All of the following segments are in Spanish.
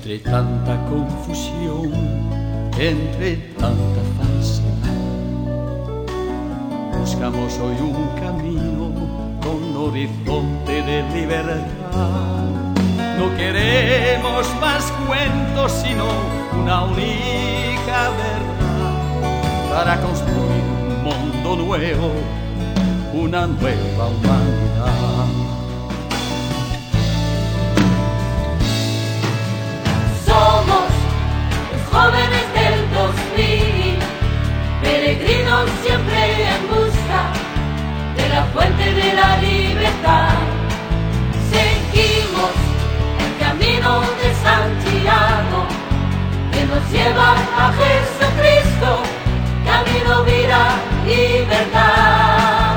entre tanta confusión, entre tanta falsedad. Buscamos hoy un camino con horizonte de libertad. No queremos más cuentos, sino una única verdad para construir un mundo nuevo, una nueva humanidad. Somos los jóvenes del 2000, peregrinos siempre en busca de la fuente de la libertad. Seguimos el camino de Santiago que nos lleva a Jesucristo, camino, vida y verdad.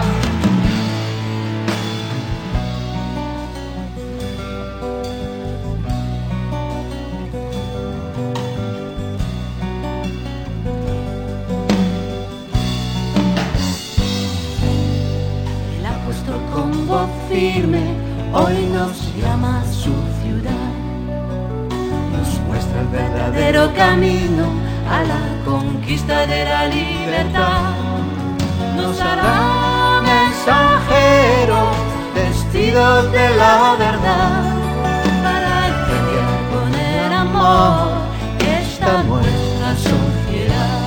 El apóstol con voz firme hoy nos llama a su ciudad, nos muestra el verdadero camino a la conquista de la libertad. Nos hará mensajeros vestidos de la verdad para enseñar con el amor que está nuestra sociedad.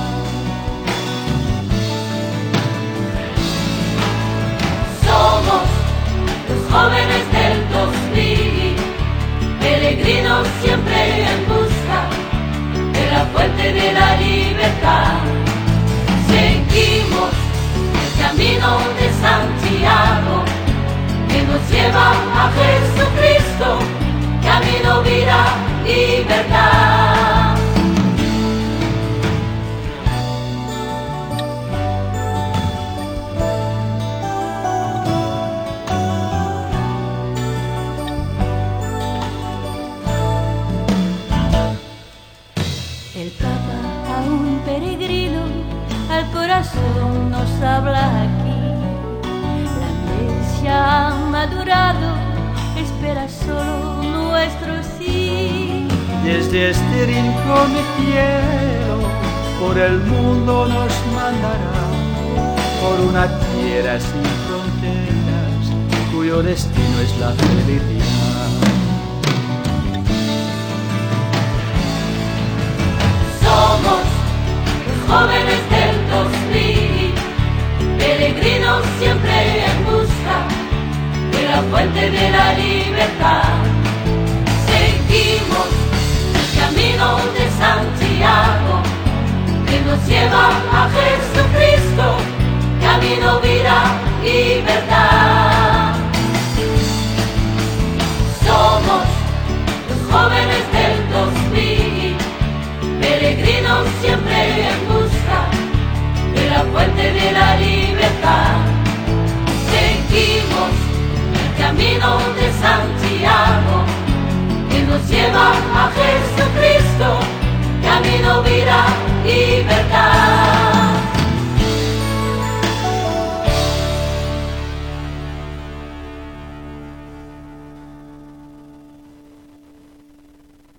Somos los jóvenes del 2000, peregrinos siempre en busca de la fuente de la libertad. Seguimos el camino de Santiago que nos lleva a Jesucristo, camino, vida y verdad. El Papa, a un peregrino, al corazón nos habla aquí. La iglesia ha madurado, espera solo nuestro sí. Desde este rincón de cielo, por el mundo nos mandará, por una tierra sin fronteras, cuyo destino es la felicidad. Somos los jóvenes del 2000, peregrinos siempre en busca de la fuente de la libertad. Seguimos el camino de Santiago que nos lleva a Jesucristo, camino, vida y verdad. Somos los jóvenes del 2000, peregrinos siempre en busca de la fuente de la libertad. Seguimos el camino de Santiago que nos lleva a